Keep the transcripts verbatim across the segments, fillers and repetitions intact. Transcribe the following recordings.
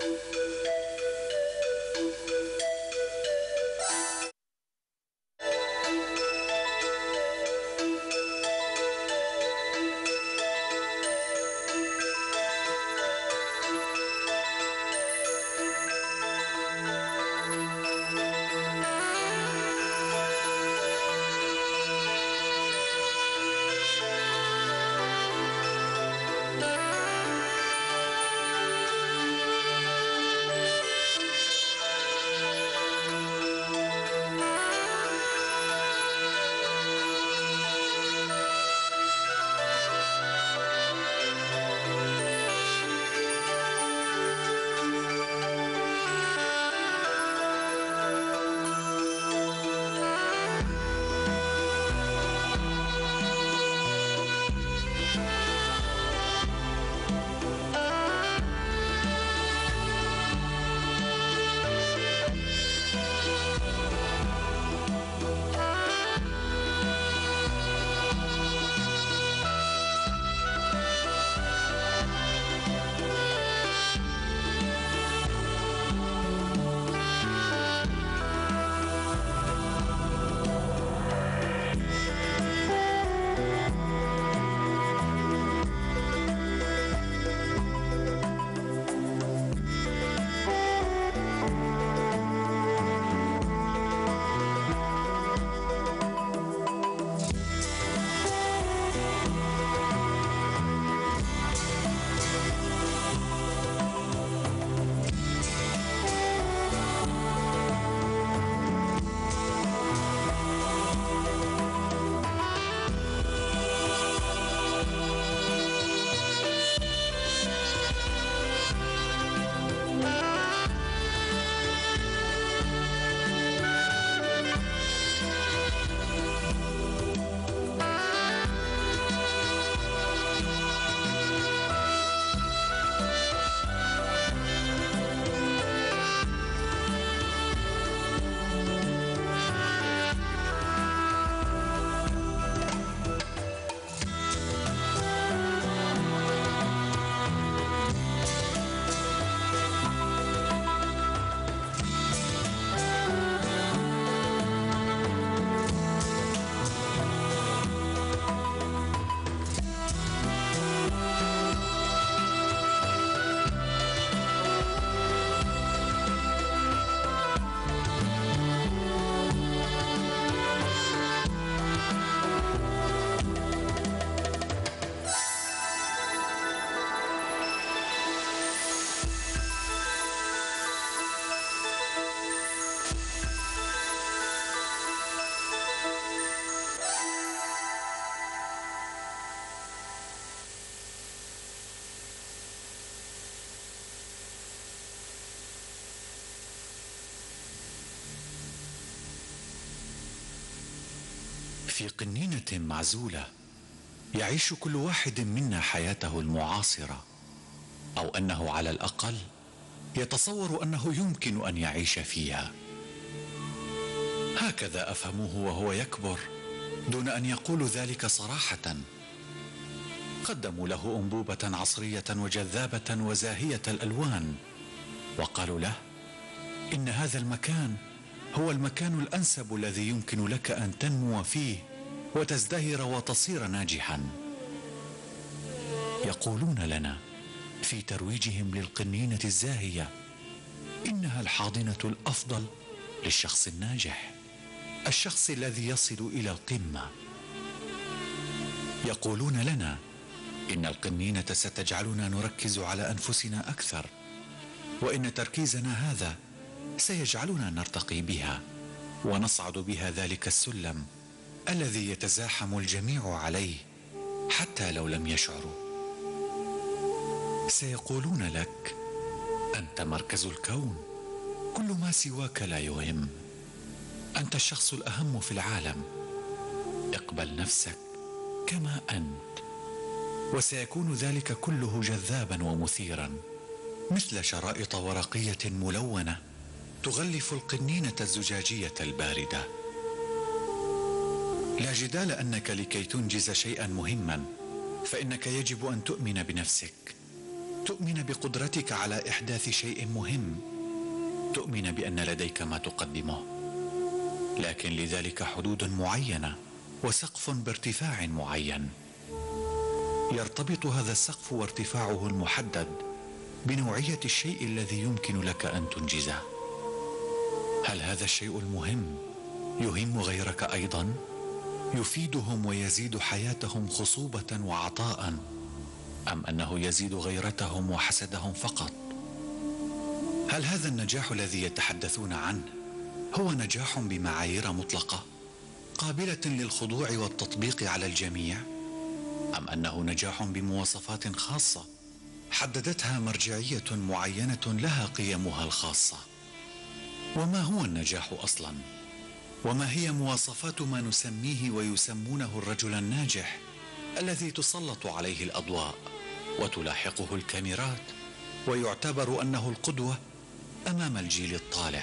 في قنينة معزولة يعيش كل واحد منا حياته المعاصرة، أو أنه على الأقل يتصور أنه يمكن أن يعيش فيها. هكذا أفهمه وهو يكبر دون أن يقول ذلك صراحة. قدموا له أنبوبة عصرية وجذابة وزاهية الألوان، وقالوا له إن هذا المكان هو المكان الأنسب الذي يمكن لك أن تنمو فيه وتزدهر وتصير ناجحا. يقولون لنا في ترويجهم للقنينة الزاهية إنها الحاضنة الأفضل للشخص الناجح، الشخص الذي يصل إلى القمة. يقولون لنا إن القنينة ستجعلنا نركز على أنفسنا أكثر، وإن تركيزنا هذا سيجعلنا نرتقي بها ونصعد بها ذلك السلم الذي يتزاحم الجميع عليه حتى لو لم يشعروا. سيقولون لك أنت مركز الكون، كل ما سواك لا يهم، أنت الشخص الأهم في العالم، اقبل نفسك كما أنت. وسيكون ذلك كله جذابا ومثيرا، مثل شرائط ورقية ملونة تغلف القنينة الزجاجية الباردة. لا جدال أنك لكي تنجز شيئا مهما فإنك يجب أن تؤمن بنفسك، تؤمن بقدرتك على إحداث شيء مهم، تؤمن بأن لديك ما تقدمه، لكن لذلك حدود معينة وسقف بارتفاع معين. يرتبط هذا السقف وارتفاعه المحدد بنوعية الشيء الذي يمكن لك أن تنجزه. هل هذا الشيء المهم يهم غيرك أيضا؟ يفيدهم ويزيد حياتهم خصوبة وعطاء، أم أنه يزيد غيرتهم وحسدهم فقط؟ هل هذا النجاح الذي يتحدثون عنه هو نجاح بمعايير مطلقة قابلة للخضوع والتطبيق على الجميع، أم أنه نجاح بمواصفات خاصة حددتها مرجعية معينة لها قيمها الخاصة؟ وما هو النجاح أصلا؟ وما هي مواصفات ما نسميه ويسمونه الرجل الناجح الذي تسلط عليه الأضواء وتلاحقه الكاميرات ويعتبر أنه القدوة أمام الجيل الطالع؟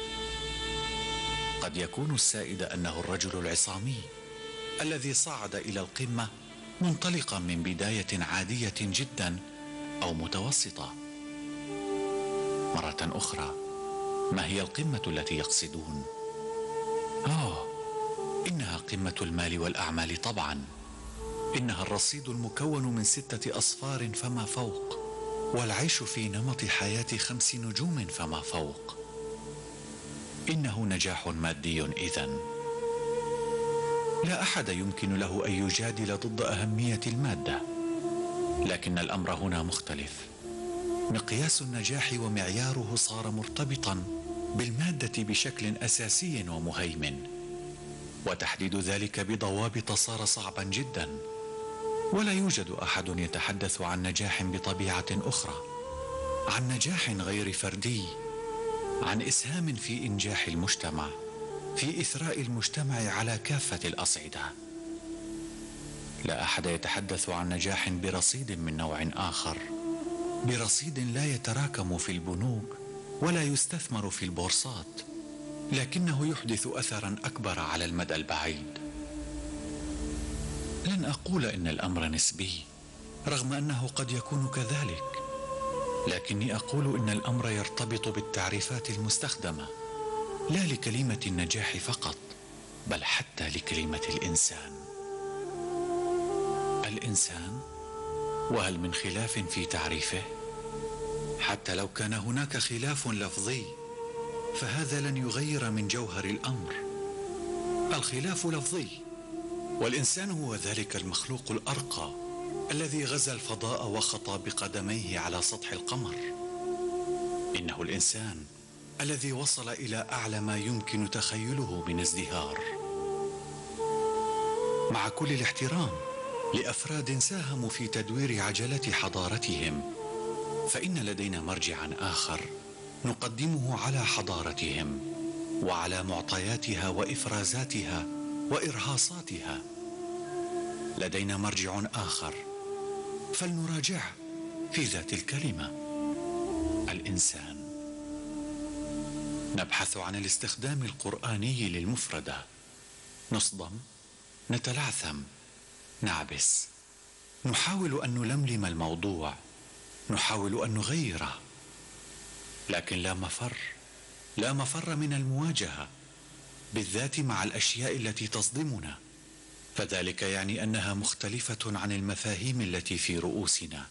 قد يكون السائد أنه الرجل العصامي الذي صعد إلى القمة منطلقا من بداية عادية جدا أو متوسطة. مرة أخرى، ما هي القمة التي يقصدون؟ آه، إنها قمة المال والأعمال طبعا. إنها الرصيد المكون من ستة أصفار فما فوق، والعيش في نمط حياة خمس نجوم فما فوق. إنه نجاح مادي إذن. لا أحد يمكن له أن يجادل ضد أهمية المادة، لكن الأمر هنا مختلف. مقياس النجاح ومعياره صار مرتبطا بالمادة بشكل أساسي ومهيمن، وتحديد ذلك بضوابط صار صعبا جدا. ولا يوجد أحد يتحدث عن نجاح بطبيعة أخرى، عن نجاح غير فردي، عن إسهام في إنجاح المجتمع، في إثراء المجتمع على كافة الأصعدة. لا أحد يتحدث عن نجاح برصيد من نوع آخر، برصيد لا يتراكم في البنوك ولا يستثمر في البورصات، لكنه يحدث أثرا أكبر على المدى البعيد. لن أقول إن الأمر نسبي، رغم أنه قد يكون كذلك، لكني أقول إن الأمر يرتبط بالتعريفات المستخدمة، لا لكلمة النجاح فقط، بل حتى لكلمة الإنسان. الإنسان، وهل من خلاف في تعريفه؟ حتى لو كان هناك خلاف لفظي فهذا لن يغير من جوهر الأمر. الخلاف لفظي، والإنسان هو ذلك المخلوق الأرقى الذي غزا الفضاء وخطى بقدميه على سطح القمر. إنه الإنسان الذي وصل إلى أعلى ما يمكن تخيله من ازدهار. مع كل الاحترام لأفراد ساهموا في تدوير عجلة حضارتهم، فإن لدينا مرجعا آخر نقدمه على حضارتهم وعلى معطياتها وإفرازاتها وإرهاصاتها. لدينا مرجع آخر فلنراجعه في ذات الكلمة: الإنسان. نبحث عن الاستخدام القرآني للمفردة، نصدم، نتلعثم، نعبس، نحاول أن نلملم الموضوع، نحاول أن نغيره، لكن لا مفر، لا مفر من المواجهة، بالذات مع الأشياء التي تصدمنا، فذلك يعني أنها مختلفة عن المفاهيم التي في رؤوسنا.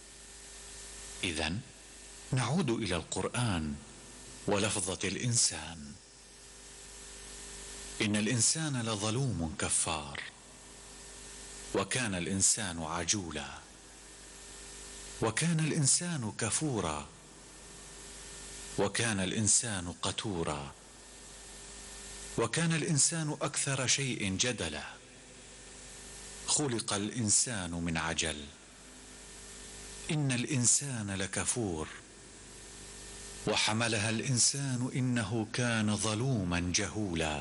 إذن نعود إلى القرآن ولفظة الإنسان. إن الإنسان لظلوم كفار، وكان الإنسان عجولا، وكان الإنسان كفورا، وكان الإنسان قتورا، وكان الإنسان أكثر شيء جدلا. خلق الإنسان من عجل، إن الإنسان لكفور، وحملها الإنسان إنه كان ظلوما جهولا.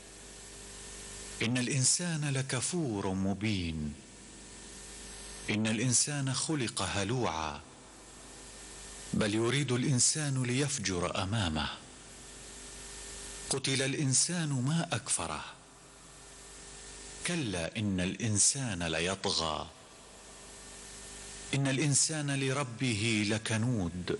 إن الإنسان لكفور مبين، إن الإنسان خلق هلوعا، بل يريد الإنسان ليفجر أمامه. قتل الإنسان ما أكفره، كلا إن الإنسان ليطغى إن الإنسان لربه لكنود.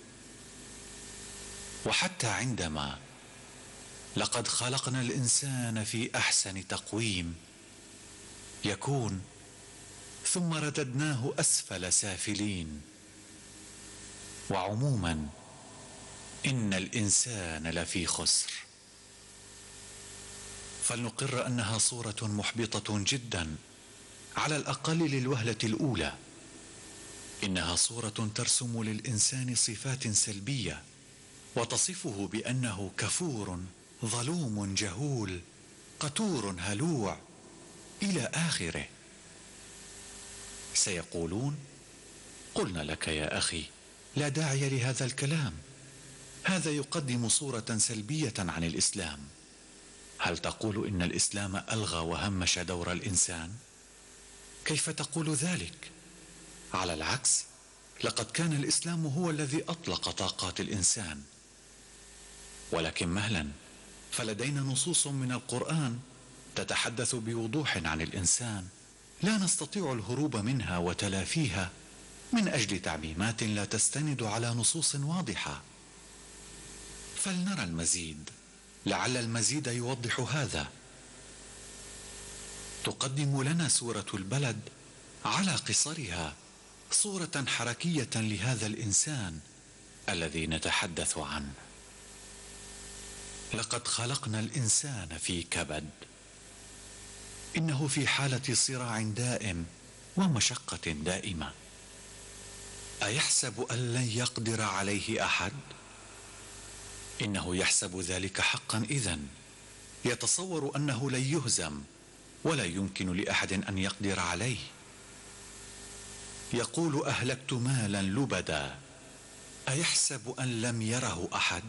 وحتى عندما لقد خلقنا الإنسان في أحسن تقويم يكون ثم رددناه أسفل سافلين. وعموما إن الإنسان لفي خسر. فلنقر أنها صورة محبطة جدا على الأقل للوهلة الأولى. إنها صورة ترسم للإنسان صفات سلبية وتصفه بأنه كفور ظلوم جهول قتور هلوع إلى آخره. سيقولون: قلنا لك يا أخي لا داعي لهذا الكلام، هذا يقدم صورة سلبية عن الإسلام. هل تقول إن الإسلام ألغى وهمش دور الإنسان؟ كيف تقول ذلك؟ على العكس، لقد كان الإسلام هو الذي أطلق طاقات الإنسان. ولكن مهلا، فلدينا نصوص من القرآن تتحدث بوضوح عن الإنسان لا نستطيع الهروب منها وتلافيها من أجل تعميمات لا تستند على نصوص واضحة. فلنرى المزيد، لعل المزيد يوضح هذا. تقدم لنا سورة البلد على قصرها صورة حركية لهذا الإنسان الذي نتحدث عنه. لقد خلقنا الإنسان في كبد. إنه في حالة صراع دائم ومشقة دائمة. أيحسب أن لن يقدر عليه أحد؟ إنه يحسب ذلك حقا إذن. يتصور أنه لن يهزم ولا يمكن لأحد أن يقدر عليه. يقول: أهلكت مالا لبدا. أيحسب أن لم يره أحد؟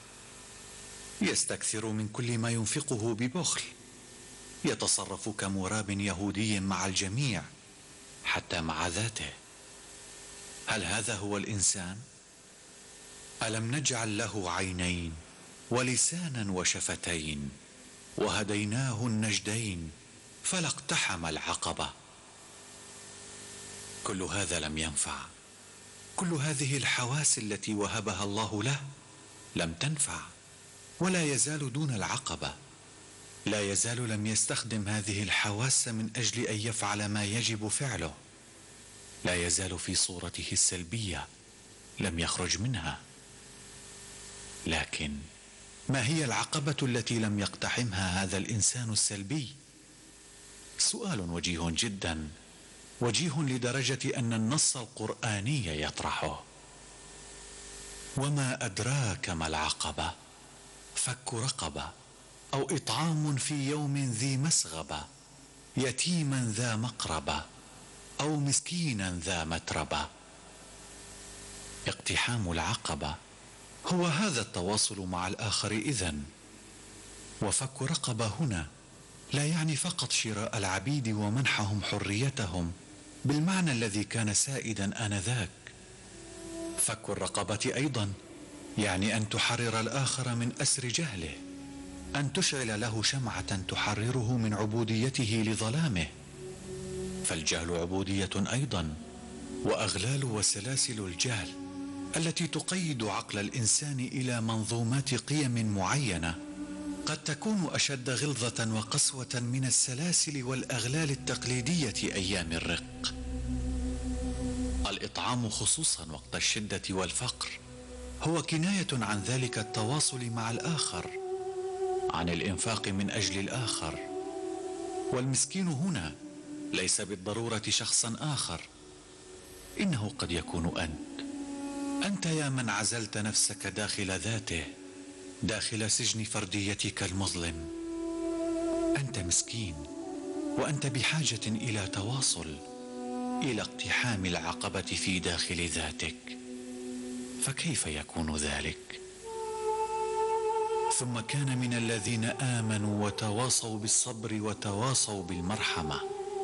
يستكثر من كل ما ينفقه ببخل. يتصرف كمراب يهودي مع الجميع حتى مع ذاته. هل هذا هو الإنسان؟ ألم نجعل له عينين ولسانا وشفتين وهديناه النجدين فلا اقتحم العقبة؟ كل هذا لم ينفع. كل هذه الحواس التي وهبها الله له لم تنفع، ولا يزال دون العقبة. لا يزال لم يستخدم هذه الحواس من أجل أن يفعل ما يجب فعله. لا يزال في صورته السلبية، لم يخرج منها. لكن ما هي العقبة التي لم يقتحمها هذا الإنسان السلبي؟ سؤال وجيه جدا، وجيه لدرجة أن النص القرآني يطرحه. وما أدراك ما العقبة؟ فك رقبة أو إطعام في يوم ذي مسغبة، يتيما ذا مقربة أو مسكينا ذا متربة. اقتحام العقبة هو هذا التواصل مع الآخر إذن. وفك رقبة هنا لا يعني فقط شراء العبيد ومنحهم حريتهم بالمعنى الذي كان سائدا آنذاك. فك الرقبة أيضا يعني أن تحرر الآخر من أسر جهله، أن تشعل له شمعة تحرره من عبوديته لظلامه. فالجهل عبودية أيضا، وأغلال وسلاسل الجهل التي تقيد عقل الإنسان إلى منظومات قيم معينة قد تكون أشد غلظة وقسوة من السلاسل والأغلال التقليدية أيام الرق. الإطعام خصوصا وقت الشدة والفقر هو كناية عن ذلك التواصل مع الآخر، عن الإنفاق من أجل الآخر. والمسكين هنا ليس بالضرورة شخصا آخر، إنه قد يكون أنت. أنت يا من عزلت نفسك داخل ذاته، داخل سجن فرديتك المظلم. أنت مسكين، وأنت بحاجة إلى تواصل، إلى اقتحام العقبة في داخل ذاتك. فكيف يكون ذلك؟ ثم كان من الذين آمنوا وتواصوا بالصبر وتواصوا بالمرحمة.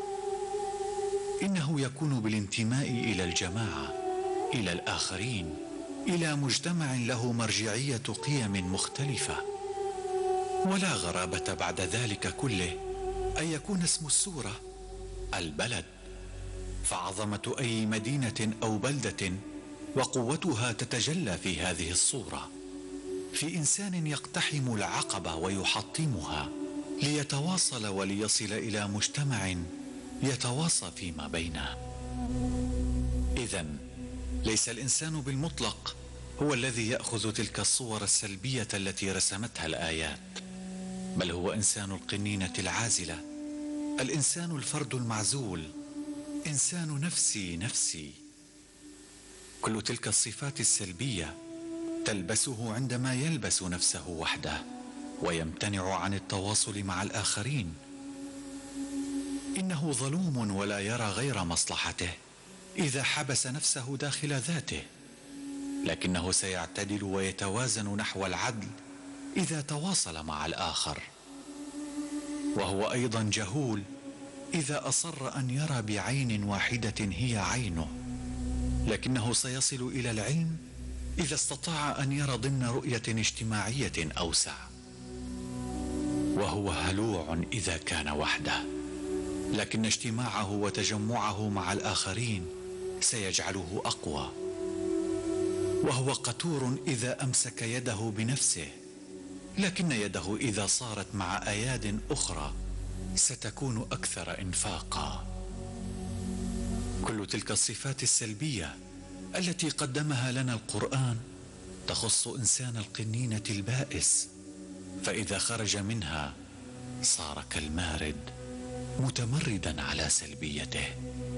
إنه يكون بالانتماء إلى الجماعة، إلى الآخرين، إلى مجتمع له مرجعية قيم مختلفة. ولا غرابة بعد ذلك كله أن يكون اسم السورة البلد. فعظمة أي مدينة أو بلدة وقوتها تتجلى في هذه الصورة، في إنسان يقتحم العقبة ويحطمها ليتواصل وليصل إلى مجتمع يتواصى فيما بينه. إذن ليس الإنسان بالمطلق هو الذي يأخذ تلك الصور السلبية التي رسمتها الآيات، بل هو إنسان القنينة العازلة، الإنسان الفرد المعزول، إنسان نفسي نفسي. كل تلك الصفات السلبية تلبسه عندما يلبس نفسه وحده ويمتنع عن التواصل مع الآخرين. إنه ظلوم ولا يرى غير مصلحته إذا حبس نفسه داخل ذاته، لكنه سيعتدل ويتوازن نحو العدل إذا تواصل مع الآخر. وهو أيضا جهول إذا أصر أن يرى بعين واحدة هي عينه، لكنه سيصل إلى العلم إذا استطاع أن يرى ضمن رؤية اجتماعية أوسع. وهو هلوع إذا كان وحده، لكن اجتماعه وتجمعه مع الآخرين سيجعله أقوى. وهو قتور إذا أمسك يده بنفسه، لكن يده إذا صارت مع أياد أخرى ستكون أكثر إنفاقا. كل تلك الصفات السلبية التي قدمها لنا القرآن تخص إنسان القنينة البائس، فإذا خرج منها صار كالمارد متمردا على سلبيته.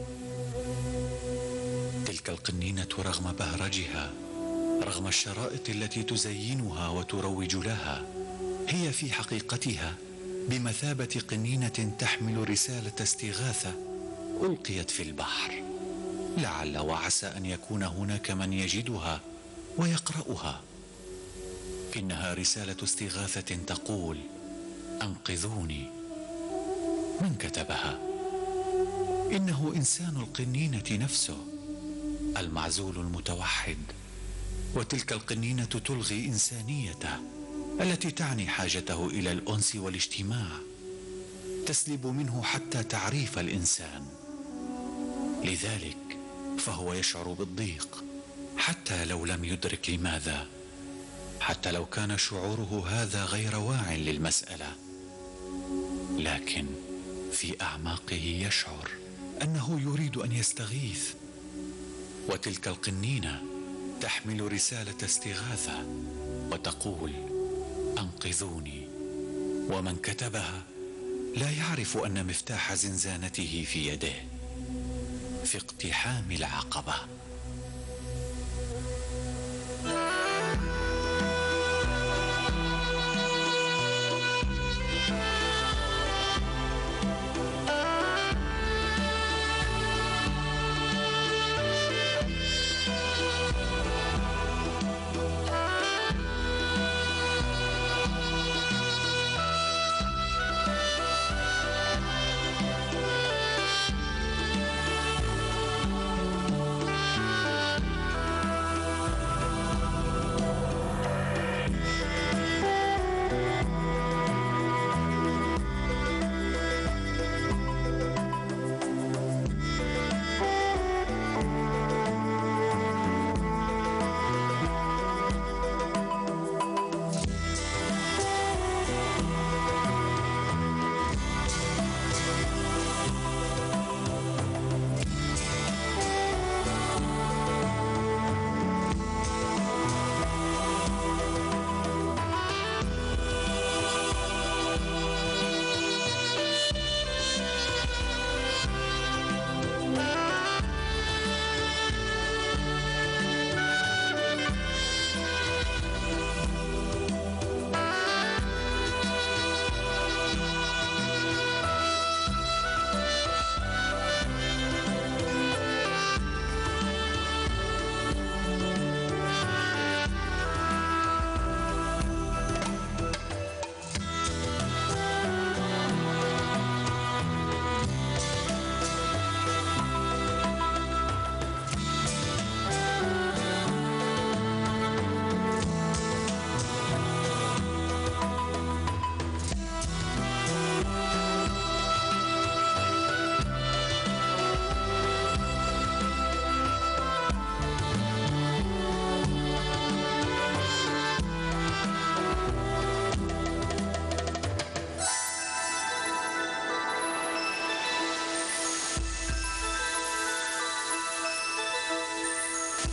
تلك القنينة رغم بهرجها، رغم الشرائط التي تزينها وتروج لها، هي في حقيقتها بمثابة قنينة تحمل رسالة استغاثة ألقيت في البحر، لعل وعسى أن يكون هناك من يجدها ويقرأها. إنها رسالة استغاثة تقول: أنقذوني. من كتبها؟ إنه إنسان القنينة نفسه، المعزول المتوحد. وتلك القنينة تلغي إنسانيته التي تعني حاجته إلى الأنس والاجتماع، تسلب منه حتى تعريف الإنسان. لذلك فهو يشعر بالضيق حتى لو لم يدرك لماذا، حتى لو كان شعوره هذا غير واع للمسألة، لكن في أعماقه يشعر أنه يريد أن يستغيث. وتلك القنينة تحمل رسالة استغاثة وتقول: أنقذوني. ومن كتبها لا يعرف أن مفتاح زنزانته في يده في اقتحام العقبة.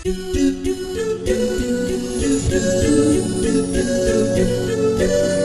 Thank you.